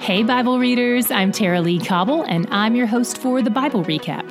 Hey, Bible readers, I'm Tara Lee Cobble, and I'm your host for the Bible Recap.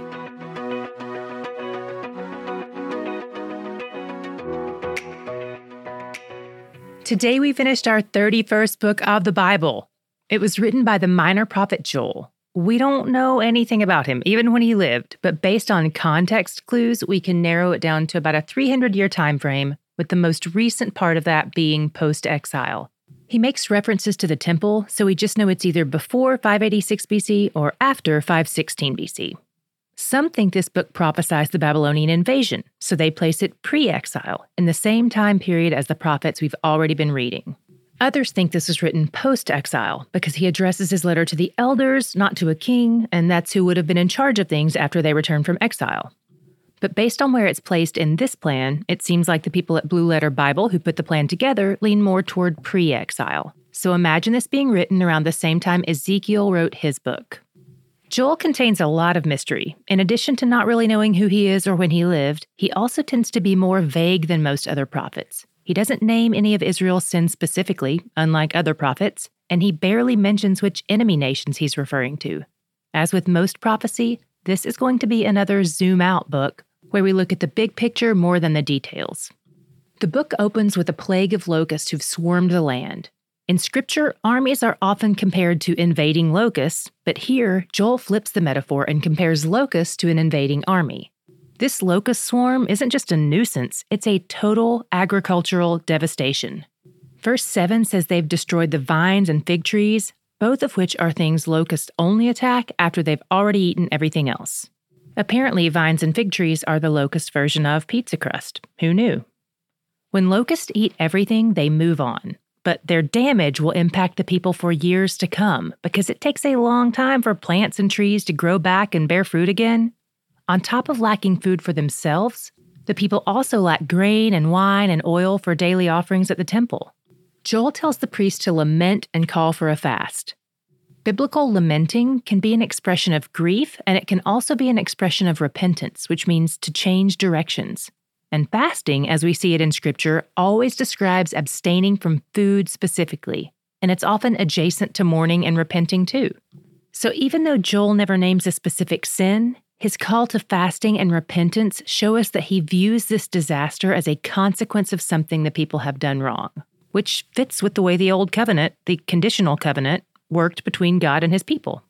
Today we finished our 31st book of the Bible. It was written by the minor prophet Joel. We don't know anything about him, even when he lived, but based on context clues, we can narrow it down to about a 300-year time frame, with the most recent part of that being post-exile. He makes references to the temple, so we just know it's either before 586 BC or after 516 BC. Some think this book prophesies the Babylonian invasion, so they place it pre-exile, in the same time period as the prophets we've already been reading. Others think this was written post-exile, because he addresses his letter to the elders, not to a king, and that's who would have been in charge of things after they returned from exile. But based on where it's placed in this plan, it seems like the people at Blue Letter Bible who put the plan together lean more toward pre-exile. So imagine this being written around the same time Ezekiel wrote his book. Joel contains a lot of mystery. In addition to not really knowing who he is or when he lived, he also tends to be more vague than most other prophets. He doesn't name any of Israel's sins specifically, unlike other prophets, and he barely mentions which enemy nations he's referring to. As with most prophecy, this is going to be another zoom-out book, where we look at the big picture more than the details. The book opens with a plague of locusts who've swarmed the land. In Scripture, armies are often compared to invading locusts, but here, Joel flips the metaphor and compares locusts to an invading army. This locust swarm isn't just a nuisance, it's a total agricultural devastation. Verse 7 says they've destroyed the vines and fig trees, both of which are things locusts only attack after they've already eaten everything else. Apparently, vines and fig trees are the locust version of pizza crust. Who knew? When locusts eat everything, they move on. But their damage will impact the people for years to come because it takes a long time for plants and trees to grow back and bear fruit again. On top of lacking food for themselves, the people also lack grain and wine and oil for daily offerings at the temple. Joel tells the priest to lament and call for a fast. Biblical lamenting can be an expression of grief, and it can also be an expression of repentance, which means to change directions. And fasting, as we see it in Scripture, always describes abstaining from food specifically, and it's often adjacent to mourning and repenting too. So even though Joel never names a specific sin, his call to fasting and repentance show us that he views this disaster as a consequence of something the people have done wrong, which fits with the way the Old Covenant, the conditional covenant, worked between God and his people.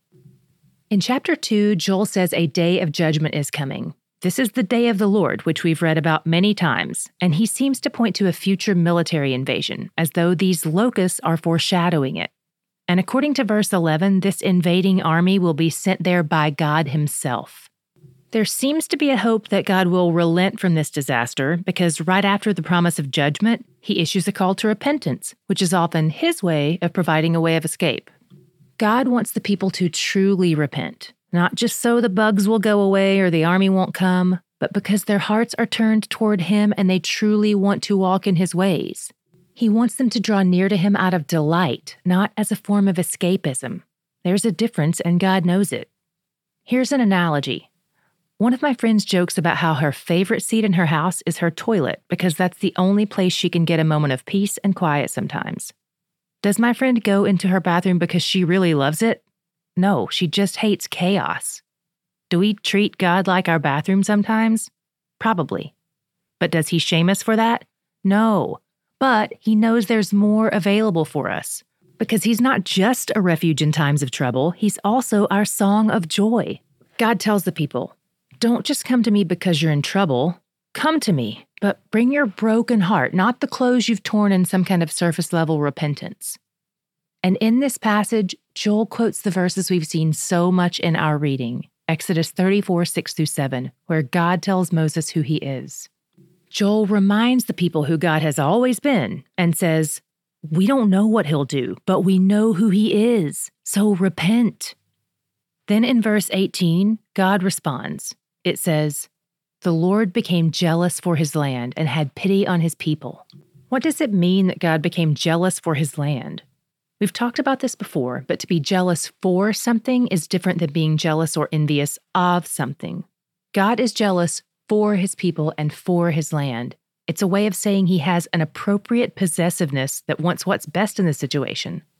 In chapter 2, Joel says a day of judgment is coming. This is the day of the Lord, which we've read about many times, and he seems to point to a future military invasion, as though these locusts are foreshadowing it. And according to verse 11, this invading army will be sent there by God himself. There seems to be a hope that God will relent from this disaster, because right after the promise of judgment, he issues a call to repentance, which is often his way of providing a way of escape. God wants the people to truly repent. Not just so the bugs will go away or the army won't come, but because their hearts are turned toward him and they truly want to walk in his ways. He wants them to draw near to him out of delight, not as a form of escapism. There's a difference, and God knows it. Here's an analogy. One of my friends jokes about how her favorite seat in her house is her toilet because that's the only place she can get a moment of peace and quiet sometimes. Does my friend go into her bathroom because she really loves it? No, she just hates chaos. Do we treat God like our bathroom sometimes? Probably. But does he shame us for that? No. But he knows there's more available for us. Because he's not just a refuge in times of trouble, he's also our song of joy. God tells the people, don't just come to me because you're in trouble. Come to me, but bring your broken heart, not the clothes you've torn in some kind of surface-level repentance. And in this passage, Joel quotes the verses we've seen so much in our reading, Exodus 34, 6-7, where God tells Moses who he is. Joel reminds the people who God has always been and says, we don't know what he'll do, but we know who he is, so repent. Then in verse 18, God responds. It says, the Lord became jealous for his land and had pity on his people. What does it mean that God became jealous for his land? We've talked about this before, but to be jealous for something is different than being jealous or envious of something. God is jealous for his people and for his land. It's a way of saying he has an appropriate possessiveness that wants what's best in the situation.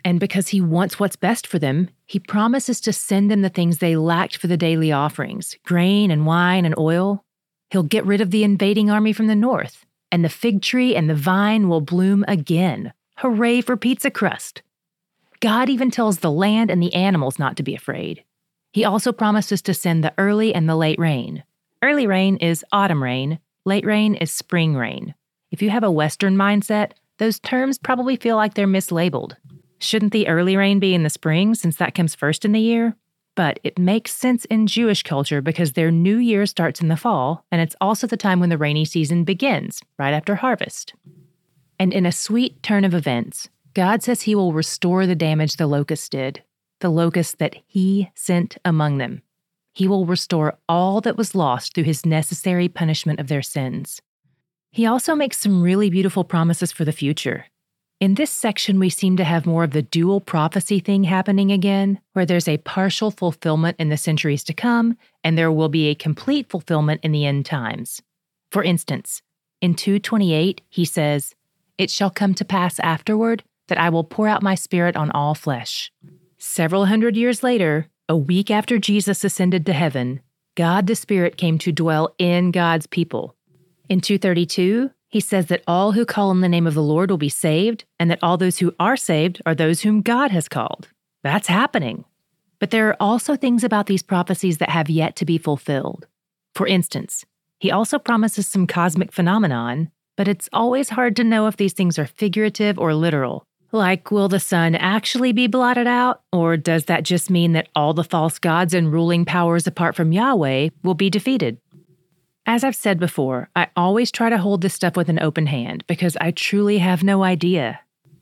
And because he wants what's best for them, he promises to send them the things they lacked for the daily offerings, grain and wine and oil. He'll get rid of the invading army from the north, and the fig tree and the vine will bloom again. Hooray for pizza crust! God even tells the land and the animals not to be afraid. He also promises to send the early and the late rain. Early rain is autumn rain, late rain is spring rain. If you have a Western mindset, those terms probably feel like they're mislabeled. Shouldn't the early rain be in the spring since that comes first in the year? But it makes sense in Jewish culture because their new year starts in the fall, and it's also the time when the rainy season begins, right after harvest. And in a sweet turn of events, God says he will restore the damage the locusts did, the locusts that he sent among them. He will restore all that was lost through his necessary punishment of their sins. He also makes some really beautiful promises for the future. In this section, we seem to have more of the dual prophecy thing happening again, where there's a partial fulfillment in the centuries to come, and there will be a complete fulfillment in the end times. For instance, in 2:28, he says, "It shall come to pass afterward that I will pour out my spirit on all flesh." Several hundred years later, a week after Jesus ascended to heaven, God the Spirit came to dwell in God's people. In 2:32, he says that all who call on the name of the Lord will be saved, and that all those who are saved are those whom God has called. That's happening. But there are also things about these prophecies that have yet to be fulfilled. For instance, he also promises some cosmic phenomenon, but it's always hard to know if these things are figurative or literal. Like, will the sun actually be blotted out, or does that just mean that all the false gods and ruling powers apart from Yahweh will be defeated? As I've said before, I always try to hold this stuff with an open hand because I truly have no idea.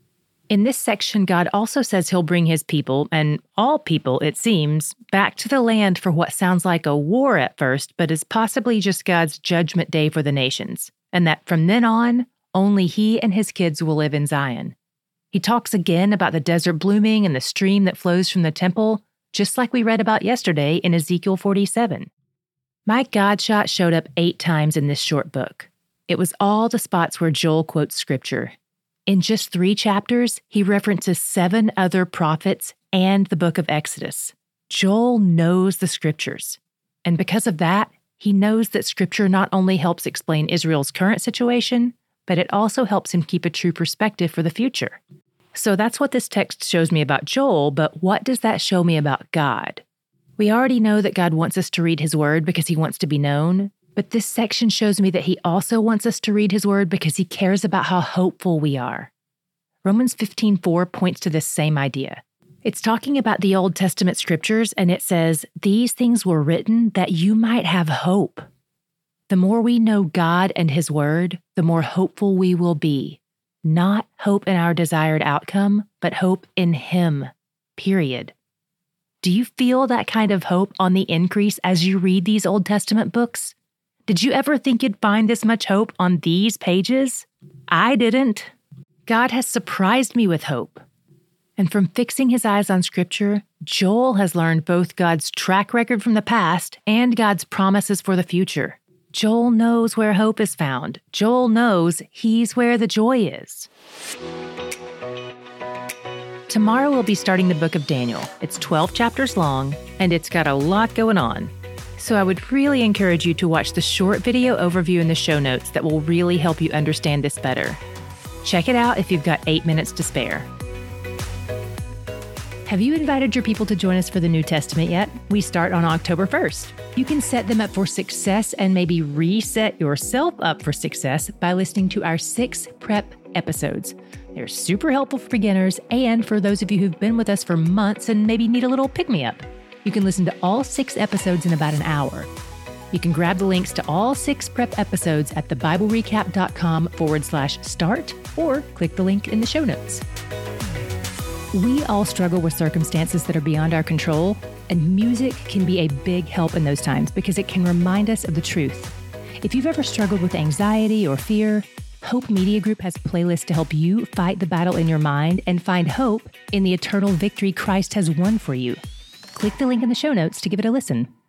In this section, God also says he'll bring his people, and all people, it seems, back to the land for what sounds like a war at first, but is possibly just God's judgment day for the nations, and that from then on, only he and his kids will live in Zion. He talks again about the desert blooming and the stream that flows from the temple, just like we read about yesterday in Ezekiel 47. My God shot showed up 8 times in this short book. It was all the spots where Joel quotes scripture. In just 3 chapters, he references 7 other prophets and the book of Exodus. Joel knows the scriptures. And because of that, he knows that scripture not only helps explain Israel's current situation, but it also helps him keep a true perspective for the future. So that's what this text shows me about Joel, but what does that show me about God? We already know that God wants us to read his word because he wants to be known, but this section shows me that he also wants us to read his word because he cares about how hopeful we are. Romans 15:4 points to this same idea. It's talking about the Old Testament scriptures, and it says, "These things were written that you might have hope." The more we know God and his word, the more hopeful we will be. Not hope in our desired outcome, but hope in him, period. Do you feel that kind of hope on the increase as you read these Old Testament books? Did you ever think you'd find this much hope on these pages? I didn't. God has surprised me with hope. And from fixing his eyes on Scripture, Joel has learned both God's track record from the past and God's promises for the future. Joel knows where hope is found. Joel knows he's where the joy is. Tomorrow we'll be starting the book of Daniel. It's 12 chapters long, and it's got a lot going on. So I would really encourage you to watch the short video overview in the show notes that will really help you understand this better. Check it out if you've got 8 minutes to spare. Have you invited your people to join us for the New Testament yet? We start on October 1st. You can set them up for success and maybe reset yourself up for success by listening to our 6 prep episodes. They're super helpful for beginners and for those of you who've been with us for months and maybe need a little pick-me-up. You can listen to all 6 episodes in about an hour. You can grab the links to all 6 prep episodes at thebiblerecap.com/start or click the link in the show notes. We all struggle with circumstances that are beyond our control, and music can be a big help in those times because it can remind us of the truth. If you've ever struggled with anxiety or fear, Hope Media Group has playlists to help you fight the battle in your mind and find hope in the eternal victory Christ has won for you. Click the link in the show notes to give it a listen.